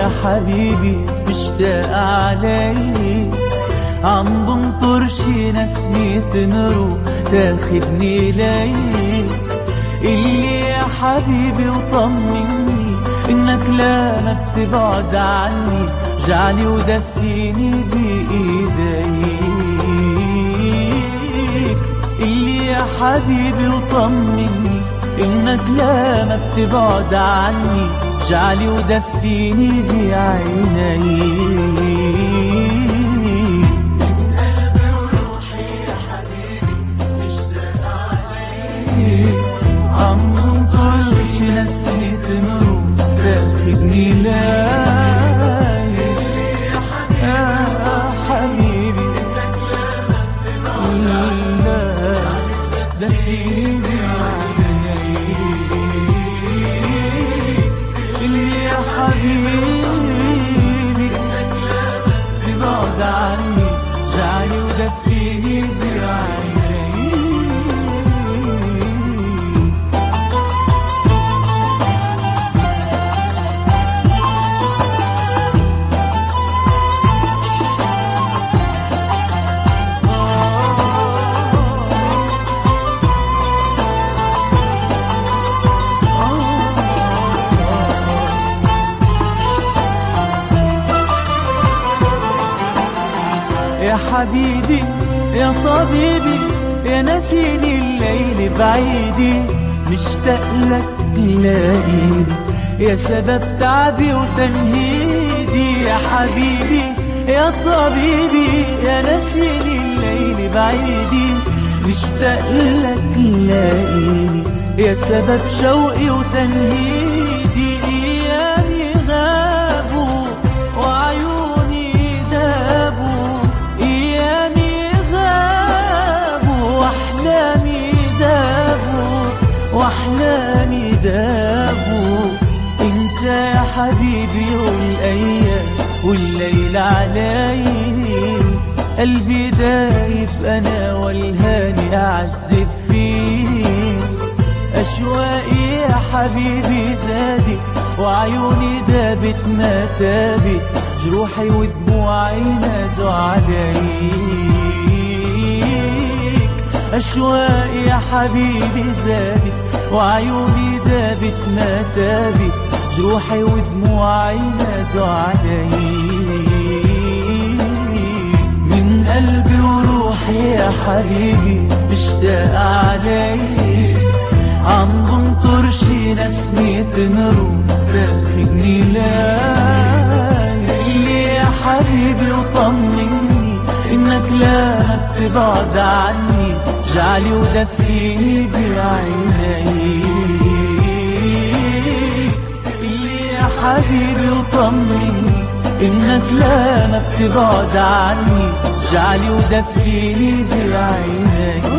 يا حبيبي مشتاق عليك، عم بنطر شي نسمة نروح تاخدني ليك. اللي يا حبيبي وطمني انك لا ما بتبعد عني، جعلي ودفيني بايديك. اللي يا حبيبي وطمني انك لا ما بتبعد عني، جعلي ودفيني بعينيك. عم بنطرش نسمة نروح تاخدني ليك يا حبيبي، لا دفيني بعينيك. اللي يا حبيبي تبعد عني، جعلي ودفيني بعينيك. يا حبيبي يا طبيبي يا نسيني الليل بعيدي، مشتاق لك تلاقيني يا سبب تعبي وتمهيدي. يا حبيبي يا طبيبي يا نسيني الليل بعيدي، مشتاق لك تلاقيني يا سبب شوقي وتنهيدي. ايامي غابوا وعيوني دابوا، واحلامي دابوا. انت يا حبيبي والايام والليل علي، قلبي دايب انا والهاني اعذب فيه. اشواقي يا حبيبي زادت وعيوني دابت ما تابت، جروحي ودموعي نادوا عليك. أشواقي يا حبيبي زادت وعيوني دابت ما تابت، جروحي ودموعي نادوا عليك. من قلبي وروحي يا حبيبي مشتاق عليك، عم بنطر شي نسمة نروح تاخدني ليك. اللي يا حبيبي وطمني انك لا ما بتبعد عني، جعلي ودفيني بعينيك. اللي يا حبيبي وطمني انك لا ما بتبعد عني، جعلي ودفيني بعينيك.